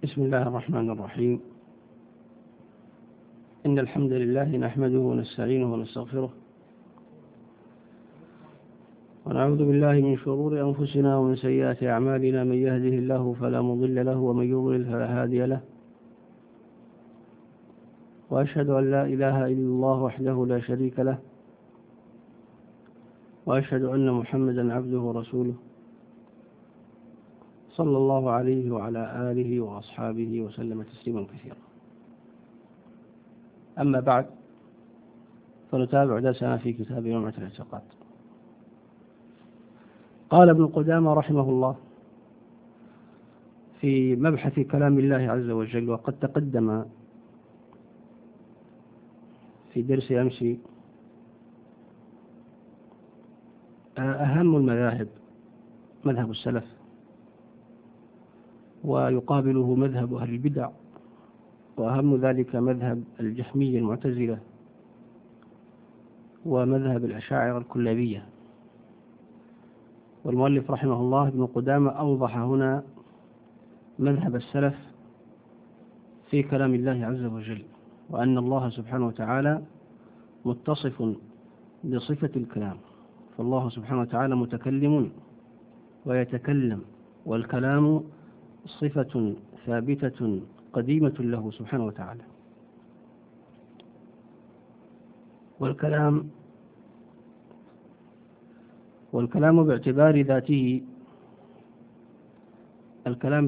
بسم الله الرحمن الرحيم. إن الحمد لله نحمده ونستعينه ونستغفره ونعوذ بالله من شرور أنفسنا ومن سيئات أعمالنا، من يهده الله فلا مضل له ومن يضلل فلا هادي له، وأشهد أن لا إله إلا الله وحده لا شريك له، وأشهد أن محمدا عبده ورسوله صلى الله عليه وعلى آله وأصحابه وسلم تسليما كثيرا. أما بعد، فنتابع درسنا في كتاب لمعة الاعتقاد. قال ابن قدامة رحمه الله في مبحث كلام الله عز وجل، وقد تقدم في درس أمس أهم المذاهب مذهب السلف، ويقابله مذهب أهل البدع، وأهم ذلك مذهب الجهمية المعتزلة ومذهب الأشاعرة الكلابية. والمؤلف رحمه الله ابن قدامة أوضح هنا مذهب السلف في كلام الله عز وجل، وأن الله سبحانه وتعالى متصف بصفة الكلام، فالله سبحانه وتعالى متكلم ويتكلم، والكلام صفة ثابتة قديمة له سبحانه وتعالى. والكلام باعتبار ذاته، الكلام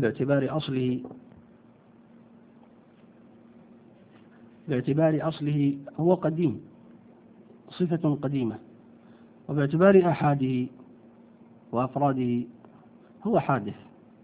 باعتبار أصله هو قديم، صفة قديمة، وباعتبار أحاده وأفراده هو حادث.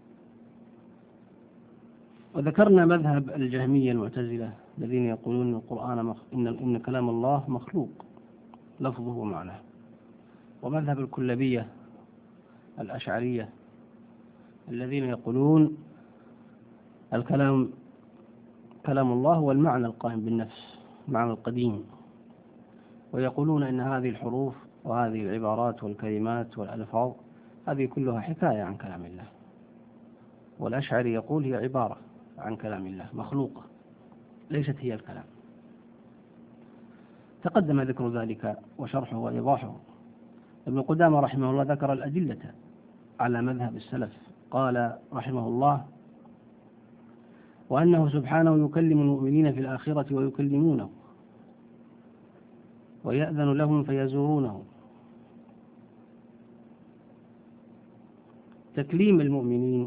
وذكرنا مذهب الجهمية المعتزلة الذين يقولون القرآن إن كلام الله مخلوق لفظه ومعناه، ومذهب الكلابية الأشعرية الذين يقولون الكلام كلام الله هو المعنى القائم بالنفس، معنى القديم، ويقولون إن هذه الحروف وهذه العبارات والكلمات والألفاظ هذه كلها حكاية عن كلام الله. والأشعري يقول هي عبارة عن كلام الله مخلوقة، ليست هي الكلام. تقدم ذكر ذلك وشرحه وإيضاحه. ابن قدامة رحمه الله ذكر الأدلة على مذهب السلف. قال رحمه الله: وأنه سبحانه يكلم المؤمنين في الآخرة ويكلمونه، ويأذن لهم فيزورونه. تكليم المؤمنين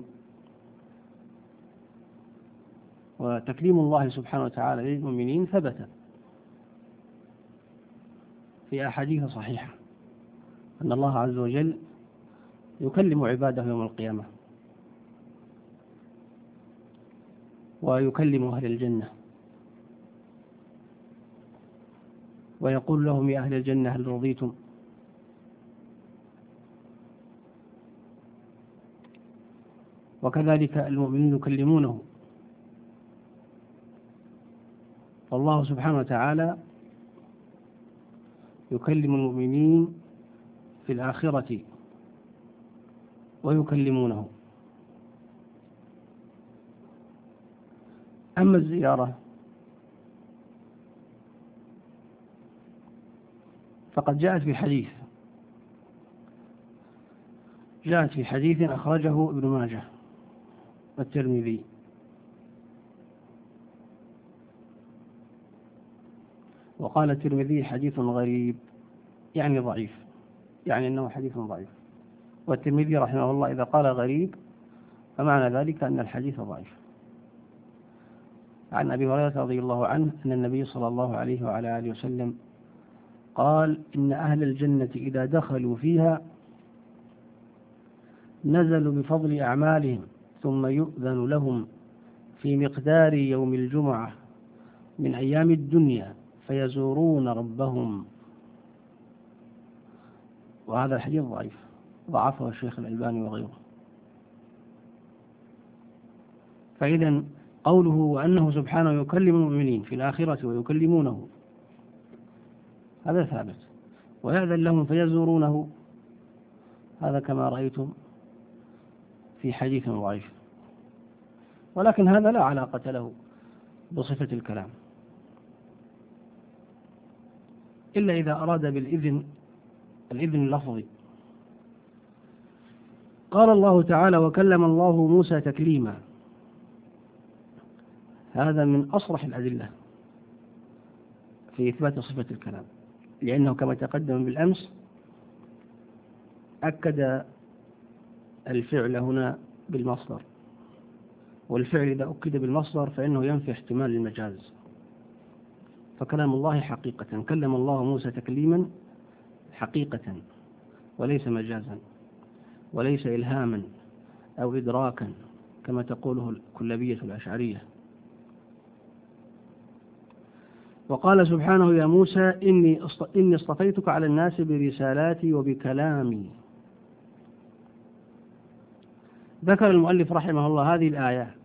وتكليم الله سبحانه وتعالى للمؤمنين ثبت في أحاديث صحيحة أن الله عز وجل يكلم عباده يوم القيامة، ويكلم أهل الجنة، ويقول لهم: يا أهل الجنة هل رضيتم؟ وكذلك المؤمنين يكلمونه. فالله سبحانه وتعالى يكلم المؤمنين في الآخرة ويكلمونه. أما الزيارة فقد جاءت في حديث أخرجه ابن ماجه والترمذي، وقال الترمذي حديث غريب، يعني ضعيف، يعني أنه حديث ضعيف. والترمذي رحمه الله إذا قال غريب فمعنى ذلك أن الحديث ضعيف. عن أبي هريرة رضي الله عنه أن النبي صلى الله عليه وعلى آله وسلم قال: إن أهل الجنة إذا دخلوا فيها نزلوا بفضل أعمالهم، ثم يؤذن لهم في مقدار يوم الجمعة من أيام الدنيا فيزورون ربهم. وهذا الحديث ضعيف، ضعفه الشيخ الألباني وغيره. فإذا قوله وأنه سبحانه يكلم المؤمنين في الآخرة ويكلمونه هذا ثابت، ويأذن لهم فيزورونه هذا كما رأيتم في حديث ضعيف. ولكن هذا لا علاقة له بصفة الكلام، إلا إذا أراد بالإذن اللفظي. قال الله تعالى: وكلم الله موسى تكليما. هذا من أصرح الأدلة في إثبات صفة الكلام، لأنه كما تقدم بالأمس أكد الفعل هنا بالمصدر، والفعل إذا أكد بالمصدر فإنه ينفي احتمال المجاز. فكلام الله حقيقة، كلم الله موسى تكليما حقيقة وليس مجازا، وليس إلهاما أو إدراكا كما تقوله الكلابية الأشعرية. وقال سبحانه: يا موسى إني اصطفيتك على الناس برسالاتي وبكلامي. ذكر المؤلف رحمه الله هذه الآية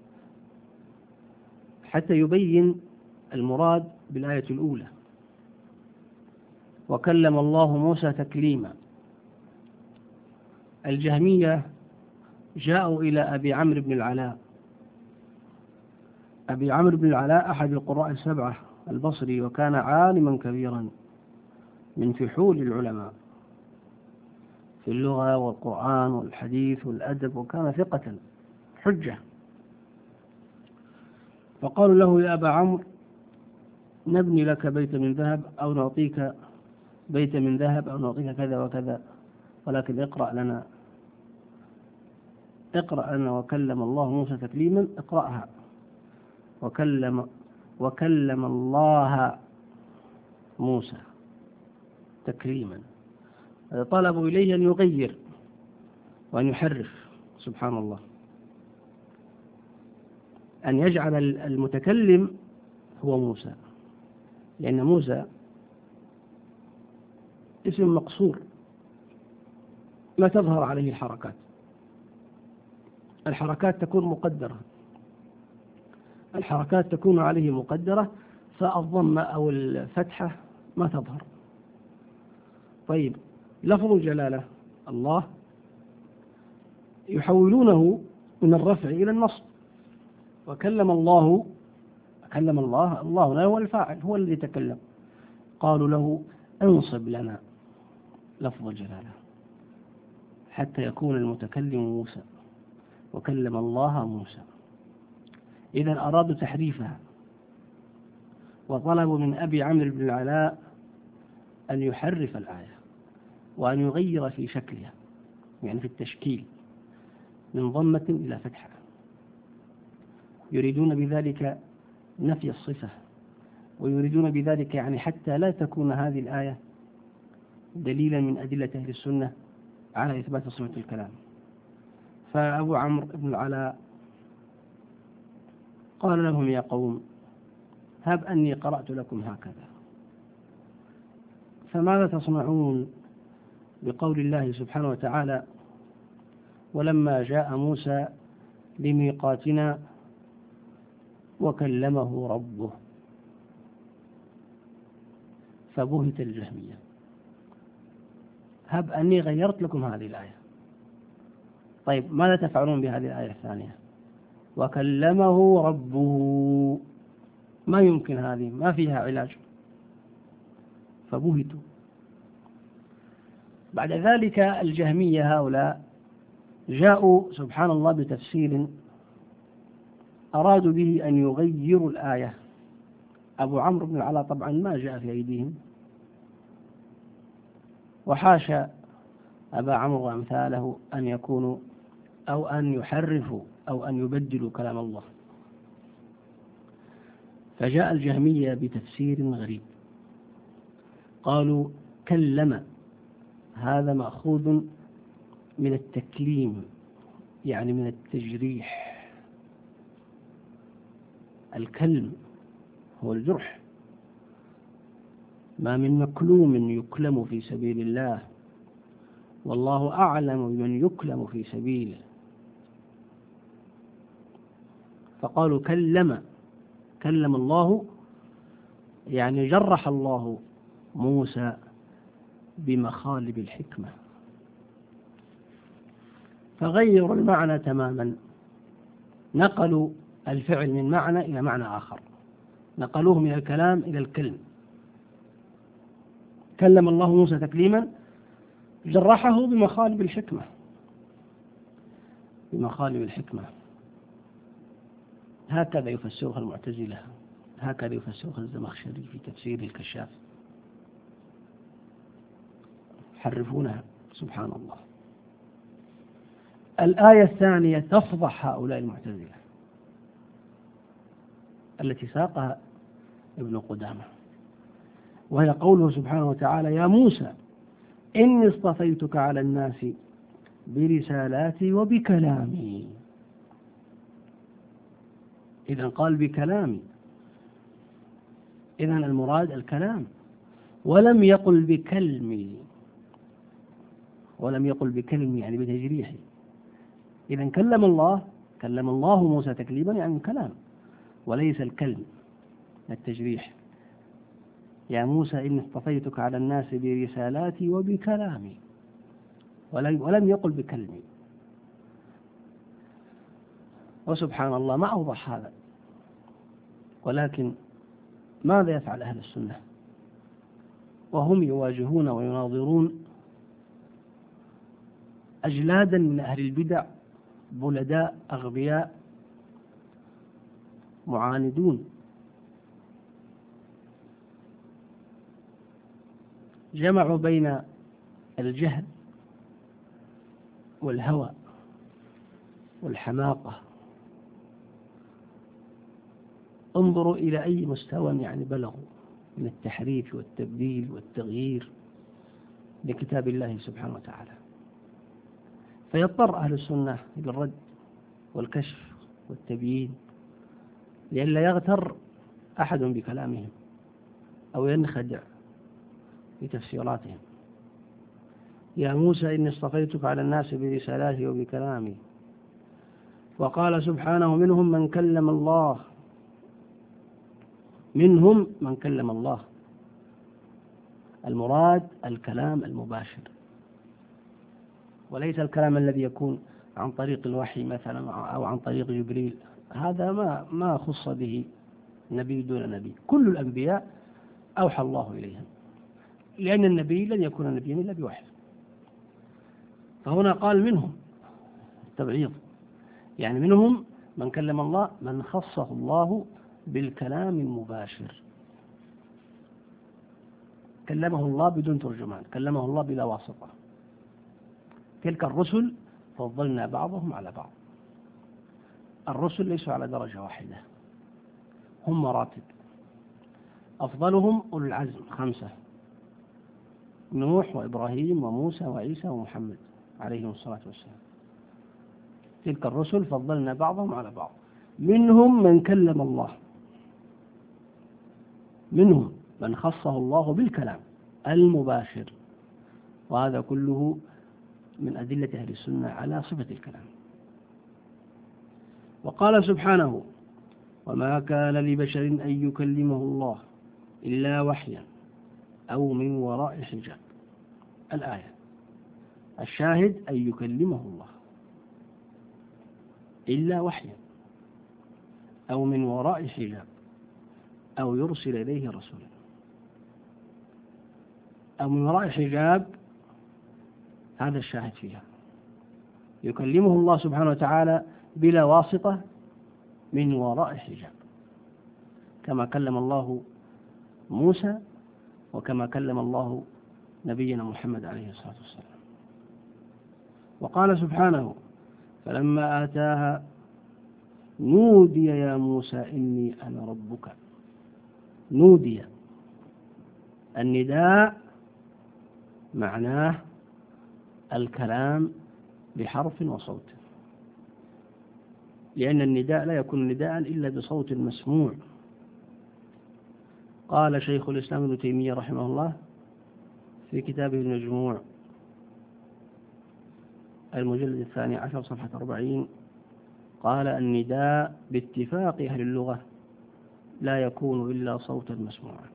حتى يبين المراد بالآية الأولى: وكلم الله موسى تكليما. الجهمية جاءوا إلى أبي عمرو بن العلاء. أبي عمرو بن العلاء أحد القراء السبعة البصري، وكان عالما كبيرا من فحول العلماء في اللغة والقرآن والحديث والأدب، وكان ثقة حجة. فقالوا له: يا أبا عمرو، نبني لك بيت من ذهب أو نعطيك بيت من ذهب أو نعطيك كذا وكذا، ولكن اقرأ لنا وكلم الله موسى تكليما. اقرأها: وكلم الله موسى تكريما. طلبوا إليه أن يغير وأن يحرف، سبحان الله، أن يجعل المتكلم هو موسى، لأن موسى اسم مقصور لا تظهر عليه الحركات تكون مقدرة، الحركات تكون عليه مقدرة، فالضمة أو الفتحة ما تظهر. طيب، لفظ الجلالة الله يحولونه من الرفع إلى النصب. وكلم الله، الله لا هو الفاعل، هو الذي تكلم. قالوا له: انصب لنا لفظ الجلالة حتى يكون المتكلم موسى، وكلم الله موسى. إذا أرادوا تحريفها، وطلبوا من أبي عمرو بن العلاء أن يحرف الآية وأن يغير في شكلها، يعني في التشكيل، من ضمة إلى فتحة. يريدون بذلك نفي الصفة، ويريدون بذلك يعني حتى لا تكون هذه الآية دليلا من أدلة أهل السنة على إثبات صفة الكلام. فأبو عمرو بن العلاء قال لهم: يا قوم، هب أني قرأت لكم هكذا، فماذا تصنعون بقول الله سبحانه وتعالى: ولما جاء موسى لميقاتنا وكلمه ربه؟ فبهت الجهمية. هب أني غيرت لكم هذه الآية، طيب ماذا تفعلون بهذه الآية الثانية؟ وكلمه ربه، ما يمكن، هذه ما فيها علاج. فبهتوا. بعد ذلك الجهمية هؤلاء جاءوا سبحان الله بتفسير أرادوا به أن يغيروا الآية. أبو عمرو بن العلاء طبعا ما جاء في أيديهم، وحاشا أبا عمرو وأمثاله أن يكونوا أو أن يحرفوا أو أن يبدلوا كلام الله. فجاء الجهمية بتفسير غريب، قالوا: كلم، هذا مأخوذ من التكليم، يعني من التجريح. الكلم هو الجرح، ما من مكلوم يكلم في سبيل الله، والله أعلم بمن يكلم في سبيله. فقالوا: كلم الله، يعني جرح الله موسى بمخالب الحكمة، فغيروا المعنى تماما. نقلوا الفعل من معنى إلى معنى آخر، نقلوه من الكلام إلى الكلم. كلم الله موسى تكليما، جرحه بمخالب الحكمة، بمخالب الحكمة. هكذا يفسرها المعتزلة، هكذا يفسرها الزمخشري في تفسير الكشاف، يحرفونها سبحان الله. الآية الثانية تفضح هؤلاء المعتزلة التي ساقها ابن قدامة، وهي قوله سبحانه وتعالى: يا موسى إني اصطفيتك على الناس برسالاتي وبكلامي. إذن قال بكلامي، إذن المراد الكلام، ولم يقل بكلمي، ولم يقل بكلمي يعني بتجريحي. إذن كلم الله موسى تكليما يعني الكلام، وليس الكلم التجريح. يا موسى إني اصطفيتك على الناس برسالاتي وبكلامي، ولم يقل بكلمي. وسبحان الله ما أوضح هذا. ولكن ماذا يفعل أهل السنة وهم يواجهون ويناظرون أجلادا من أهل البدع، بلداء أغبياء معاندون، جمعوا بين الجهل والهوى والحماقة. انظروا إلى أي مستوى يعني بلغوا من التحريف والتبديل والتغيير لكتاب الله سبحانه وتعالى. فيضطر أهل السنة إلى الرد والكشف والتبيين لئلا يغتر أحد بكلامهم أو ينخدع بتفسيراتهم. يا موسى إني اصطفيتك على الناس برسالاتي وبكلامي. وقال سبحانه: منهم من كلم الله، منهم من كلم الله. المراد الكلام المباشر، وليس الكلام الذي يكون عن طريق الوحي مثلا أو عن طريق جبريل. هذا ما خص به نبي دون نبي. كل الأنبياء أوحى الله إليهم، لأن النبي لن يكون نبيا إلا بوحي. فهنا قال منهم التبعيض، يعني منهم من كلم الله، من خصه الله بالكلام المباشر، كلمه الله بدون ترجمان، كلمه الله بلا واسطة. تلك الرسل فضلنا بعضهم على بعض. الرسل ليسوا على درجة واحدة، هم مراتب. أفضلهم أولو العزم 5: نوح وإبراهيم وموسى وعيسى ومحمد عليهم الصلاة والسلام. تلك الرسل فضلنا بعضهم على بعض. منهم من كلم الله، منهم من خصه الله بالكلام المباشر، وهذا كله من أدلة أهل السنة على صفة الكلام. وقال سبحانه: وما كان لبشر أن يكلمه الله إلا وحيا أو من وراء حجاب. الآية الشاهد أن يكلمه الله إلا وحيا أو من وراء حجاب أو يرسل إليه رسولا. أو من وراء حجاب هذا الشاهد فيها، يكلمه الله سبحانه وتعالى بلا واسطة من وراء حجاب، كما كلم الله موسى وكما كلم الله نبينا محمد عليه الصلاة والسلام. وقال سبحانه: فلما آتاها نودي يا موسى إني أنا ربك. نودي، النداء معناه الكلام بحرف وصوت، لأن النداء لا يكون نداء إلا بصوت مسموع. قال شيخ الإسلام ابن تيمية رحمه الله في كتابه المجموع المجلد 12 صفحة 40: قال: النداء باتفاق أهل اللغة لا يكون إلا صوتا مسموعا.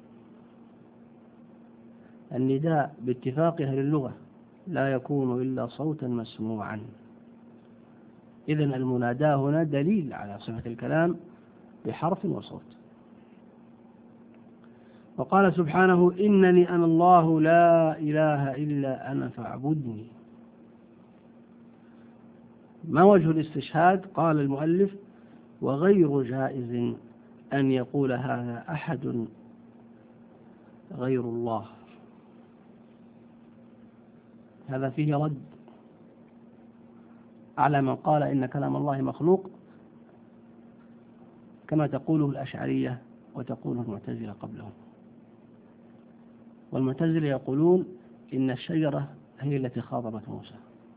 النداء باتفاق أهل اللغة لا يكون إلا صوتا مسموعا. إذن المناداة هنا دليل على صفة الكلام بحرف وصوت. وقال سبحانه إنني أنا الله لا إله إلا أنا فاعبدني. ما وجه الاستشهاد؟ قال المؤلف وغير جائز أن يقول هذا أحد غير الله. هذا فيه رد على من قال إن كلام الله مخلوق كما تقوله الأشعرية وتقوله المعتزلة قبلهم. والمعتزلة يقولون إن الشجرة هي التي خاطبت موسى،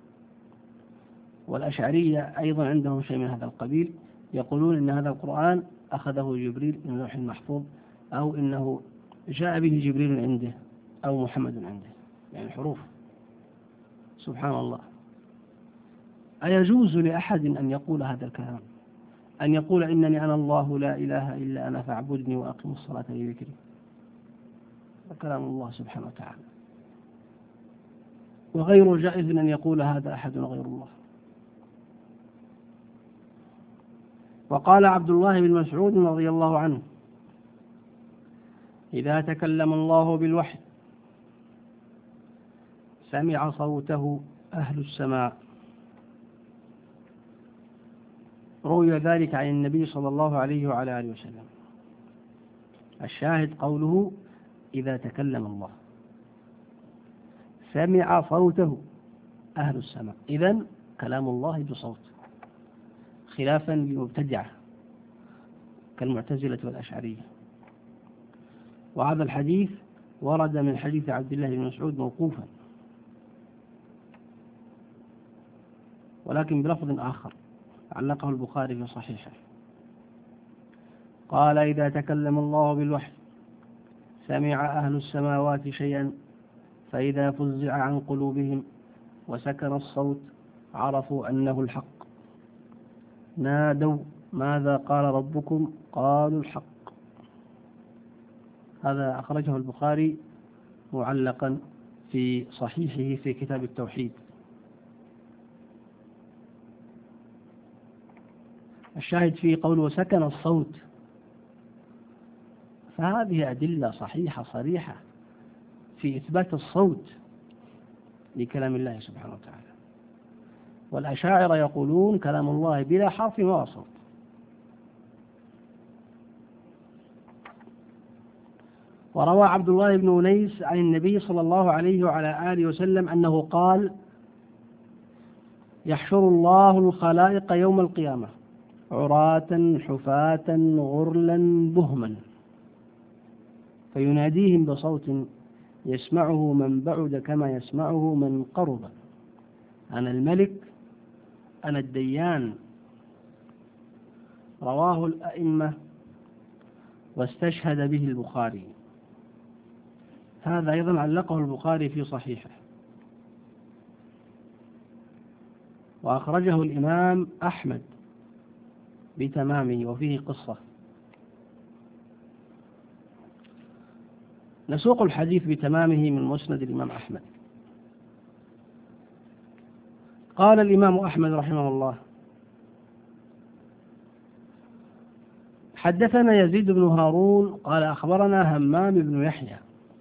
والأشعرية أيضا عندهم شيء من هذا القبيل، يقولون إن هذا القرآن أخذه جبريل من اللوح المحفوظ، أو إنه جاء به جبريل عنده أو محمد عنده، يعني حروف. سبحان الله، أيجوز لأحد أن يقول هذا الكلام، أن يقول إنني أنا الله لا إله إلا أنا فاعبدني وأقم الصلاة لذكري؟ كلام الله سبحانه وتعالى. وغير جائز أن يقول هذا أحد غير الله. وقال عبد الله بن مسعود رضي الله عنه إذا تكلم الله بالوحي سمع صوته أهل السماء. روي ذلك عن النبي صلى الله عليه وعلى آله وسلم. الشاهد قوله إذا تكلم الله سمع صوته أهل السماء، إذن كلام الله بصوت، خلافا للمبتدعة كالمعتزلة والأشعرية. وهذا الحديث ورد من حديث عبد الله بن مسعود موقوفا، ولكن بلفظ آخر علقه البخاري في صحيحه. قال إذا تكلم الله بالوحي سمع أهل السماوات شيئا فإذا فزع عن قلوبهم وسكن الصوت عرفوا أنه الحق، نادوا ماذا قال ربكم؟ قالوا الحق. هذا أخرجه البخاري معلقا في صحيحه في كتاب التوحيد. الشاهد فيه قوله سكن الصوت، فهذه أدلة صحيحة صريحة في إثبات الصوت لكلام الله سبحانه وتعالى. والأشاعرة يقولون كلام الله بلا حرف ولا صوت. وروى عبد الله بن أنيس عن النبي صلى الله عليه وعلى آله وسلم أنه قال يحشر الله الخلائق يوم القيامة عراة حفاة غرلا بهما فيناديهم بصوت يسمعه من بعد كما يسمعه من قرب، أنا الملك أنا الديان. رواه الأئمة واستشهد به البخاري. هذا أيضا علقه البخاري في صحيحه، وأخرجه الإمام أحمد بتمامه وفيه قصة. نسوق الحديث بتمامه من مسند الإمام أحمد. قال الإمام أحمد رحمه الله حدثنا يزيد بن هارون قال أخبرنا همام بن يحيى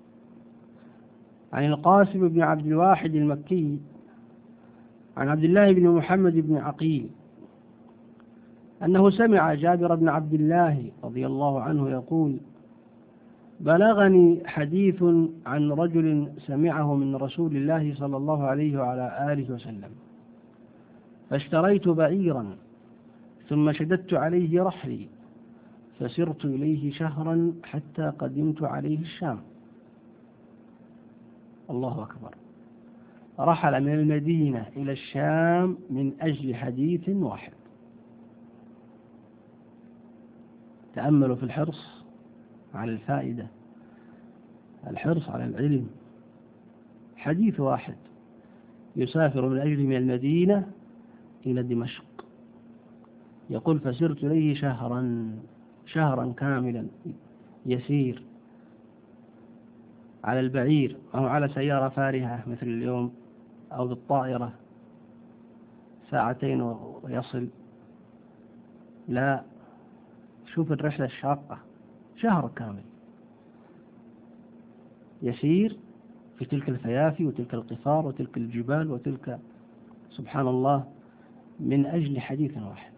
عن القاسم بن عبد الواحد المكي عن عبد الله بن محمد بن عقيل أنه سمع جابر بن عبد الله رضي الله عنه يقول بلغني حديث عن رجل سمعه من رسول الله صلى الله عليه وعلى آله وسلم فاشتريت بعيرا ثم شددت عليه رحلي فسرت إليه شهرا حتى قدمت عليه الشام. الله أكبر، رحل من المدينة إلى الشام من أجل حديث واحد. تأملوا في الحرص على الفائدة، الحرص على العلم. حديث واحد يسافر من أجل من المدينة إلى دمشق، يقول فسرت إليه شهرا كاملا يسير على البعير أو على سيارة فارهة مثل اليوم أو بالطائرة 2 ويصل. لا، شوف الرحلة الشاقة، شهر كامل يسير في تلك الفيافي وتلك القفار وتلك الجبال وتلك، سبحان الله، من أجل حديث واحد.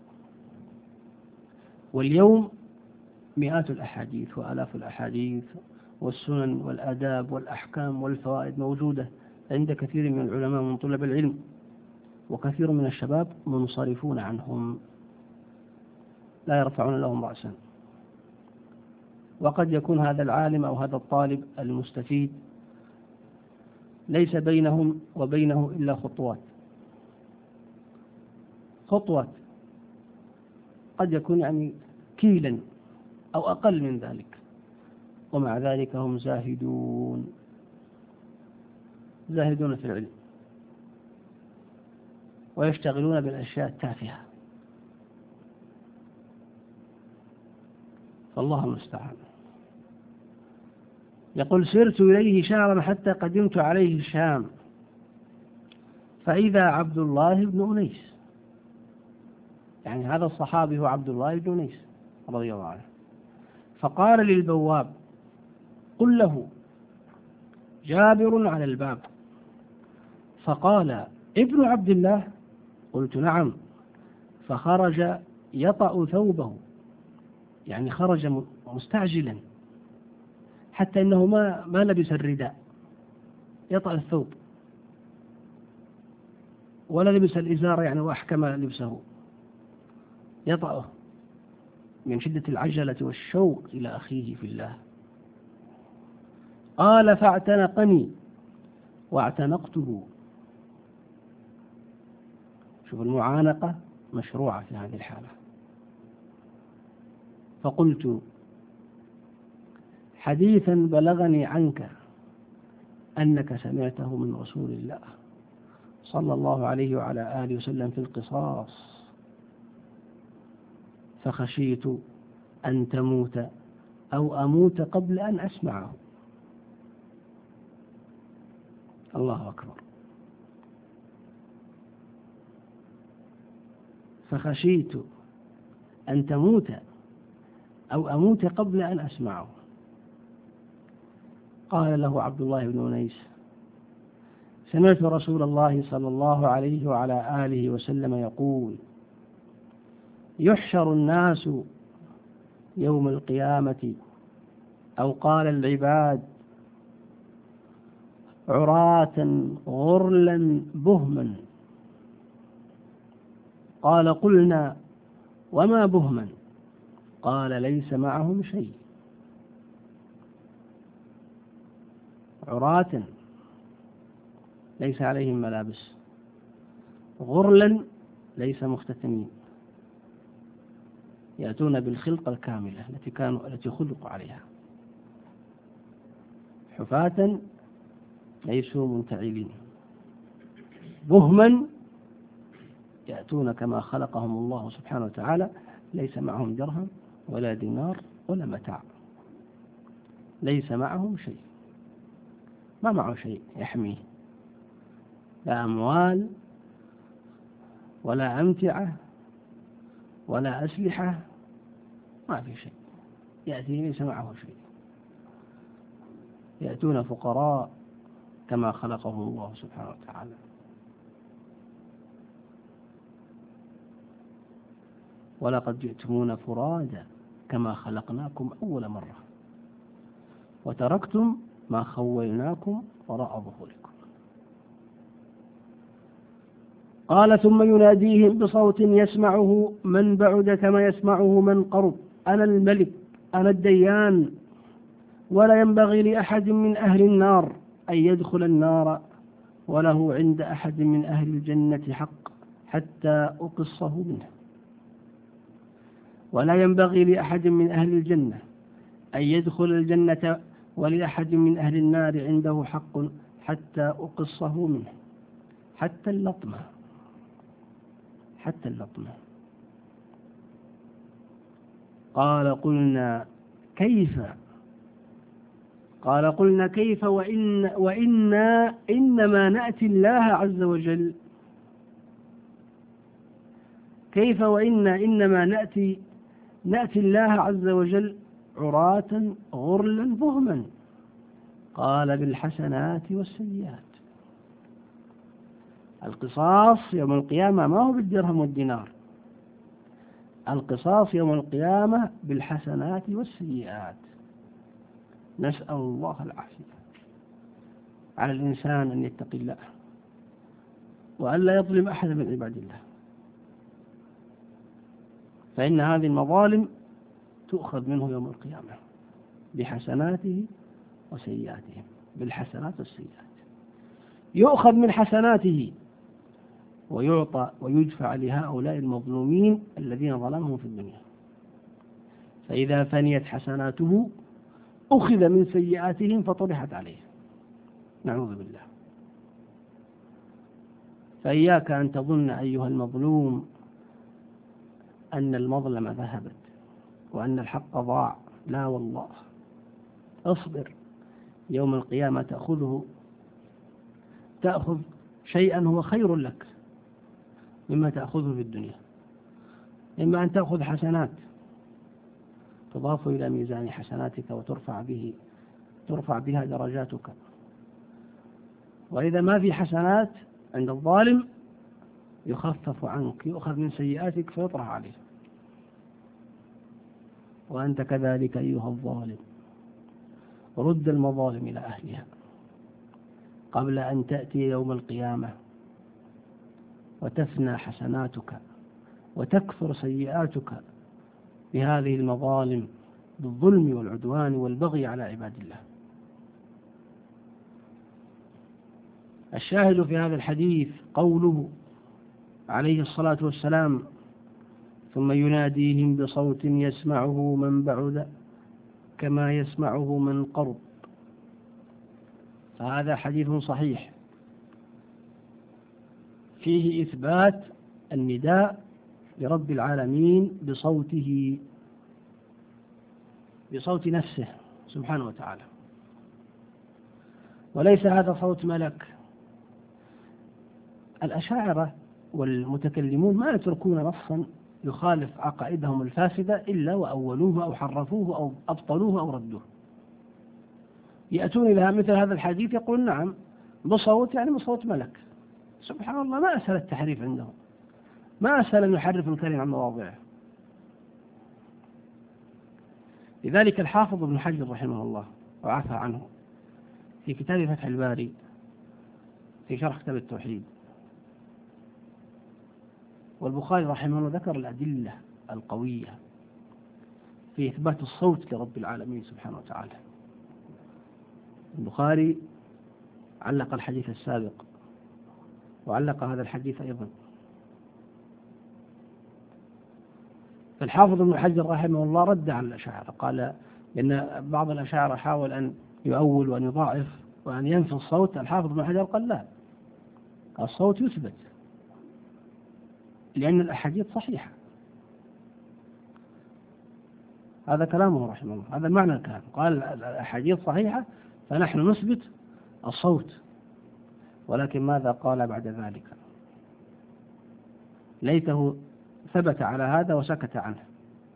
واليوم مئات الأحاديث وآلاف الأحاديث والسنن والآداب والأحكام والفوائد موجودة عند كثير من العلماء من طلاب العلم، وكثير من الشباب منصرفون عنهم لا يرفعون لهم رأسا. وقد يكون هذا العالم أو هذا الطالب المستفيد ليس بينهم وبينه إلا خطوات، قد يكون يعني كيلا أو أقل من ذلك، ومع ذلك هم زاهدون في العلم ويشتغلون بالأشياء التافهة، فالله المستعان. يقول: سرت إليه شهرا حتى قدمت عليه الشام، فإذا عبد الله بن أنيس، يعني هذا الصحابي هو عبد الله بن أنيس رضي الله عنه، فقال للبواب: قل له جابر على الباب. فقال: ابن عبد الله؟ قلت: نعم. فخرج يطأ ثوبه، يعني خرج مستعجلا، حتى إنه ما لبس الرداء، يطأ الثوب، ولا لبس الإزار يعني وأحكم لبسه، يطأه من شدة العجلة والشوق إلى أخيه في الله. قال: فاعتنقني واعتنقته. شوف، المعانقة مشروعة في هذه الحالة. فقلت: حديثا بلغني عنك أنك سمعته من رسول الله صلى الله عليه وعلى آله وسلم في القصاص، فخشيت أن تموت أو أموت قبل أن أسمعه. الله أكبر. فخشيت أن تموت أو أموت قبل أن أسمعه. قال له عبد الله بن أنيس: سمعت رسول الله صلى الله عليه وعلى آله وسلم يقول: يحشر الناس يوم القيامة، أو قال العباد، عراة غرلا بهما. قال: قلنا: وما بهما؟ قال: ليس معهم شيء. عراة ليس عليهم ملابس، غرلا ليس مختتمين، يأتون بالخلقة الكاملة التي خلقوا عليها، حفاة ليسوا منتعلين، بهما يأتون كما خلقهم الله سبحانه وتعالى، ليس معهم درهم ولا دينار ولا متاع، ليس معهم شيء، ما معه شيء يحميه، لا أموال ولا أمتعة ولا أسلحة، ما في شيء، يأتي ليس معه شيء، يأتون فقراء كما خلقهم الله سبحانه وتعالى. ولقد جئتمونا فرادا كما خلقناكم أول مرة وتركتم ما خولناكم وراء ظهوركم. قال: ثم يناديهم بصوت يسمعه من بعد كما يسمعه من قرب: أنا الملك، أنا الديان، ولا ينبغي لأحد من أهل النار أن يدخل النار، وله عند أحد من أهل الجنة حق حتى أقصه منه، ولا ينبغي لأحد من أهل الجنة أن يدخل الجنة، ولأحد من أهل النار عنده حق حتى أقصه منه، حتى اللطمة. قال: قلنا كيف؟ قال: قلنا كيف وإنا إنما نأتي الله عز وجل كيف وإنا إنما نأتي الله عز وجل عراة غرلا بهما؟ قال بالحسنات والسيئات. القصاص يوم القيامة ما هو بالدرهم والدينار، القصاص يوم القيامة بالحسنات والسيئات. نسأل الله العافية. على الإنسان أن يتقي الله وأن لا يظلم أحد من عباد الله، فإن هذه المظالم تؤخذ منه يوم القيامة بحسناته وسيئاته. بالحسنات والسيئات يؤخذ من حسناته ويعطى ويدفع لهؤلاء المظلومين الذين ظلمهم في الدنيا، فإذا فنيت حسناته أخذ من سيئاتهم فطرحت عليه، نعوذ بالله. فإياك أن تظن أيها المظلوم أن المظلمة ذهبت وأن الحق ضاع، لا والله. اصبر، يوم القيامة تأخذ شيئا هو خير لك مما تأخذه في الدنيا. إما أن تأخذ حسنات تضاف إلى ميزان حسناتك وترفع بها درجاتك، وإذا ما في حسنات عند الظالم يخفف عنك، يؤخذ من سيئاتك فيطرح عليه. وأنت كذلك أيها الظالم، رد المظالم إلى أهلها قبل أن تأتي يوم القيامة وتفنى حسناتك وتكثر سيئاتك بهذه المظالم بالظلم والعدوان والبغي على عباد الله. الشاهد في هذا الحديث قوله عليه الصلاة والسلام: ثم يناديهم بصوت يسمعه من بعد كما يسمعه من قرب. فهذا حديث صحيح فيه إثبات النداء لرب العالمين بصوت نفسه سبحانه وتعالى، وليس هذا صوت ملك. الأشاعرة والمتكلمون ما يتركون نصا يخالف عقائدهم الفاسدة إلا وأولوه أو حرفوه أو أبطلوه أو ردوه. يأتون إلى مثل هذا الحديث يقول نعم بصوت، يعني بصوت ملك. سبحان الله، ما أسهل التحريف عندهم، ما أسهل أن يحرف الكلم عن مواضعه. لذلك الحافظ ابن حجر رحمه الله وعفى عنه في كتاب فتح الباري في شرح كتاب التوحيد، والبخاري رحمه الله ذكر الأدلة القوية في إثبات الصوت لرب العالمين سبحانه وتعالى. البخاري علق الحديث السابق وعلق هذا الحديث أيضا. فالحافظ ابن حجر رحمه الله رد على الأشاعرة، قال إن بعض الأشاعرة حاول أن يؤول وأن يضاعف وأن ينفي الصوت. الحافظ ابن حجر قال لا، الصوت يثبت لأن الأحاديث صحيحة. هذا كلامه رحمه الله، هذا معنى الكلام. قال الأحاديث صحيحة فنحن نثبت الصوت، ولكن ماذا قال بعد ذلك؟ ليته ثبت على هذا وسكت عنه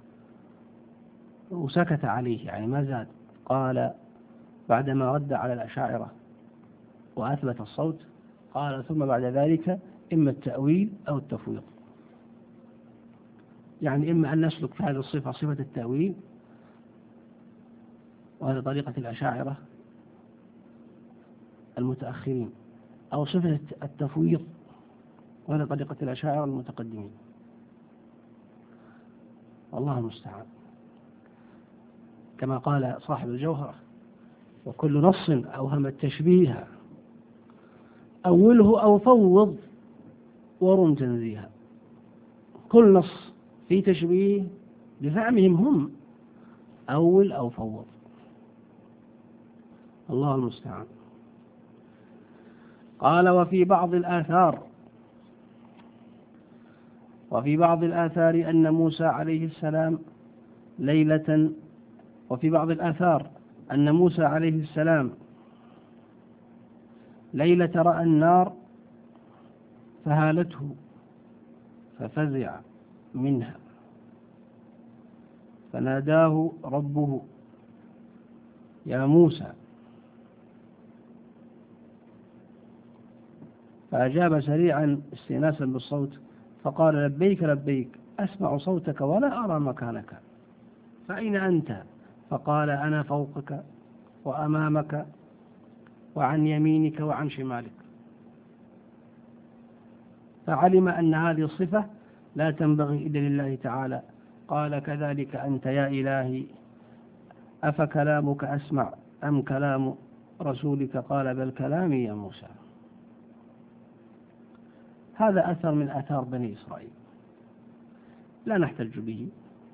وسكت عليه، يعني ما زاد. قال بعدما رد على الأشاعرة وأثبت الصوت قال ثم بعد ذلك إما التأويل أو التفويض، يعني إما أن نسلك في هذه الصفة صفة التأويل وهذه طريقة الأشاعرة المتأخرين، أو صفة التفويض وهذه طريقة الأشاعرة المتقدمين. والله المستعان. كما قال صاحب الجوهرة: وكل نص أوهم التشبيه أوله أو فوض ورم تنزيها. كل نص في تشبيه بزعمهم هم أول أو فوض. الله المستعان. قال وفي بعض الآثار أن موسى عليه السلام ليلة رأى النار فهالته ففزع منها فناداه ربه يا موسى، فأجاب سريعا استئناسا بالصوت فقال لبيك لبيك أسمع صوتك ولا أرى مكانك، فأين أنت؟ فقال أنا فوقك وأمامك وعن يمينك وعن شمالك. فعلم أن هذه الصفة لا تنبغي إلا لله تعالى. قال كذلك أنت يا إلهي، أفكلامك أسمع أم كلام رسولك؟ قال بل كلامي يا موسى. هذا أثر من آثار بني إسرائيل لا نحتج به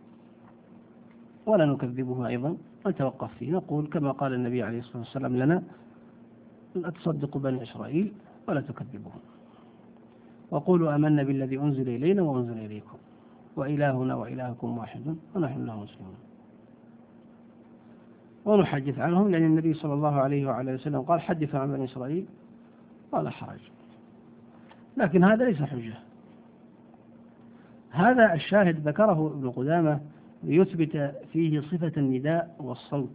ولا نكذبه، أيضا نتوقف فيه، نقول كما قال النبي عليه الصلاة والسلام لنا: لا تصدقوا بني إسرائيل ولا تكذبوهم، وقولوا آمنا بالذي أنزل إلينا وأنزل إليكم وإلهنا وإلهكم واحد ونحن له مسلمون. ونحدث عنهم لأن النبي صلى الله عليه وعلى وسلم قال: حدث عن بني إسرائيل ولا حرج. لكن هذا ليس حجة. هذا الشاهد ذكره ابن قدامة ليثبت فيه صفة النداء والصوت.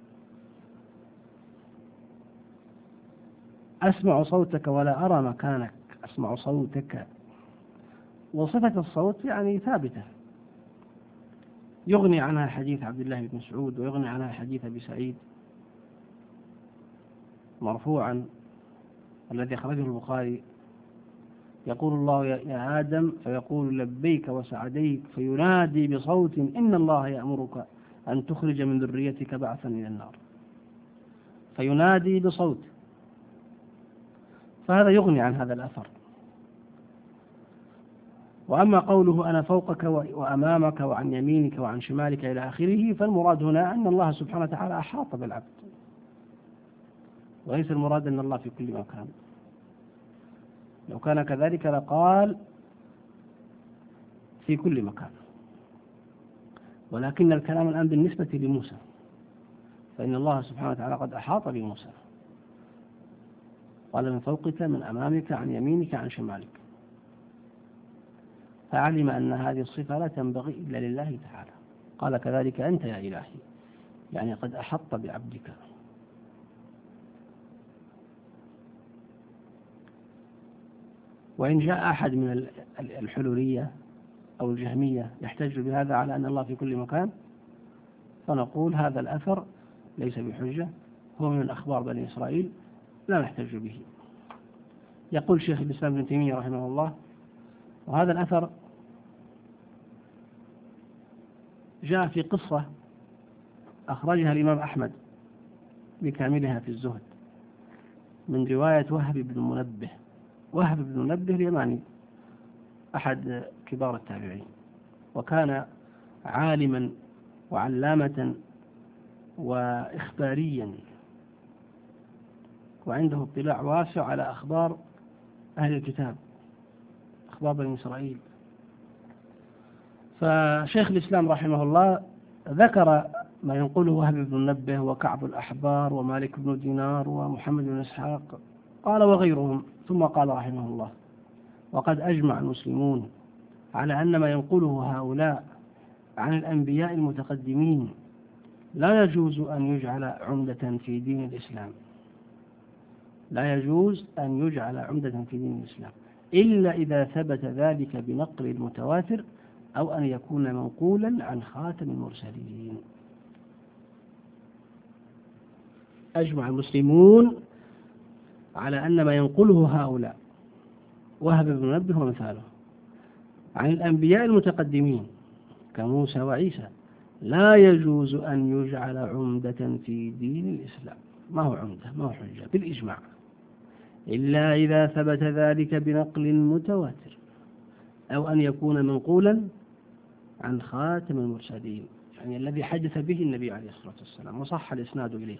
أسمع صوتك ولا أرى مكانك، أسمع صوتك. وصفة الصوت يعني ثابتة، يغني عنها حديث عبد الله بن مسعود، ويغني عنها حديث أبي سعيد مرفوعا الذي أخرجه البخاري: يقول الله يا آدم فيقول لبيك وسعديك، فينادي بصوت: إن الله يأمرك أن تخرج من ذريتك بعثا إلى النار. فينادي بصوت، فهذا يغني عن هذا الأثر. وأما قوله أنا فوقك وأمامك وعن يمينك وعن شمالك إلى آخره، فالمراد هنا أن الله سبحانه وتعالى أحاط بالعبد، وليس المراد أن الله في كل مكان. لو كان كذلك لقال في كل مكان، ولكن الكلام الآن بالنسبة لموسى، فإن الله سبحانه وتعالى قد أحاط بموسى، قال: من فوقك من أمامك عن يمينك عن شمالك. فعلم أن هذه الصفة لا تنبغي إلا لله تعالى. قال كذلك أنت يا إلهي، يعني قد أحط بعبدك. وإن جاء أحد من الحلولية أو الجهمية يحتج بهذا على أن الله في كل مكان، فنقول هذا الأثر ليس بحجة، هو من أخبار بني إسرائيل لا نحتج به. يقول شيخ الإسلام ابن تيمية رحمه الله: وهذا الأثر جاء في قصة أخرجها الإمام أحمد بكاملها في الزهد من رواية وهب بن منبه. وهب بن منبه اليماني أحد كبار التابعين، وكان عالما وعلامة وإخباريا، وعنده اطلاع واسع على أخبار أهل الكتاب، أخبار بني إسرائيل. فشيخ الإسلام رحمه الله ذكر ما ينقله وهب بن منبه وكعب الأحبار ومالك بن دينار ومحمد بن إسحاق، قال وغيرهم، ثم قال رحمه الله: وقد أجمع المسلمون على أن ما ينقله هؤلاء عن الأنبياء المتقدمين لا يجوز أن يجعل عمدة في دين الإسلام، لا يجوز أن يجعل عمدة في دين الإسلام إلا إذا ثبت ذلك بنقل المتواتر أو أن يكون منقولا عن خاتم المرسلين. أجمع المسلمون على أن ما ينقله هؤلاء وهب بن منبه ومثاله عن الأنبياء المتقدمين كموسى وعيسى لا يجوز أن يجعل عمدة في دين الإسلام. ما هو عمدة، ما هو حجة بالإجماع، إلا إذا ثبت ذلك بنقل متواتر أو أن يكون منقولا عن خاتم المرسلين، يعني الذي حدث به النبي عليه الصلاة والسلام وصح الإسناد إليه.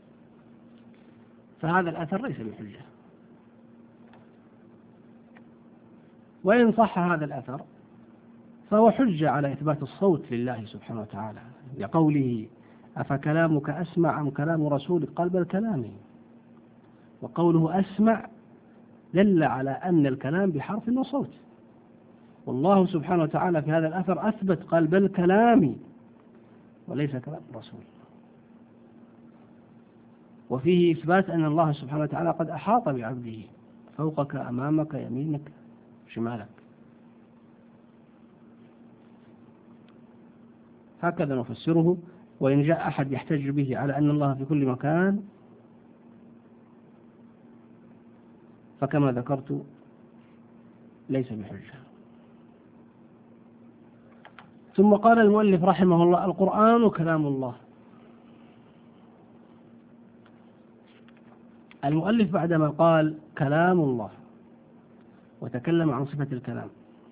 فهذا الأثر ليس بحجة. وإن صح هذا الأثر فهو حجة على إثبات الصوت لله سبحانه وتعالى، لقوله: أفكلامك أسمع أم كلام رسولك؟ قال بل كلامي. وقوله أسمع دل على أن الكلام بحرف وصوت، والله سبحانه وتعالى في هذا الأثر أثبت، قال بل كلامي وليس كلام الرسول. وفيه إثبات أن الله سبحانه وتعالى قد أحاط بعبده، فوقك، أمامك، يمينك، شمالك. هكذا نفسره. وإن جاء أحد يحتج به على أن الله في كل مكان، فكما ذكرت ليس بحجة. ثم قال المؤلف رحمه الله: القرآن كلام الله. المؤلف بعدما قال كلام الله وتكلم عن صفة الكلام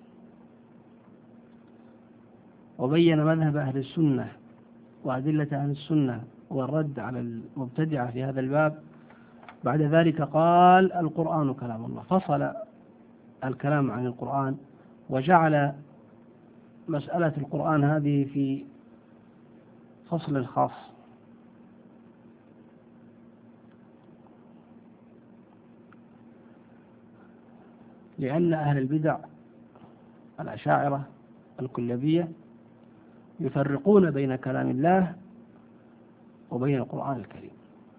وبين مذهب أهل السنة وأدلة أهل السنة والرد على المبتدعة في هذا الباب، بعد ذلك قال القرآن كلام الله، فصل الكلام عن القرآن وجعل مسألة القرآن هذه في فصل خاص. لأن أهل البدع الأشاعرة الكلابية يفرقون بين كلام الله وبين القرآن الكريم،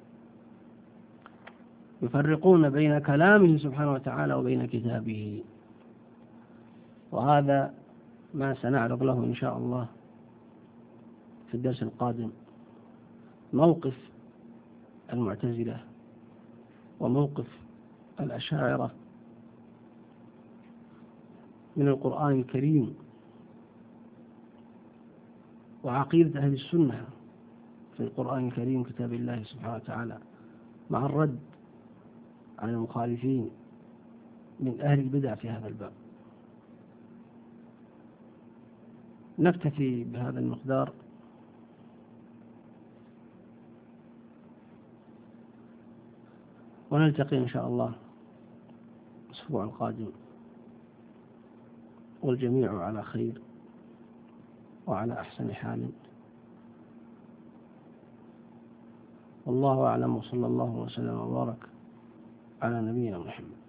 يفرقون بين كلامه سبحانه وتعالى وبين كتابه. وهذا ما سنعرض له إن شاء الله في الدرس القادم، موقف المعتزلة وموقف الأشاعرة من القرآن الكريم، وعقيدة أهل السنة في القرآن الكريم كتاب الله سبحانه وتعالى، مع الرد على المخالفين من أهل البدع في هذا الباب. نكتفي بهذا المقدار، ونلتقي إن شاء الله الأسبوع القادم، والجميع على خير وعلى أحسن حال. والله أعلم، وصلى الله وسلم وبارك على نبينا محمد.